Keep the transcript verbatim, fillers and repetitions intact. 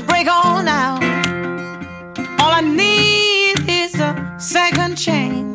break on out. All I need is a second chance.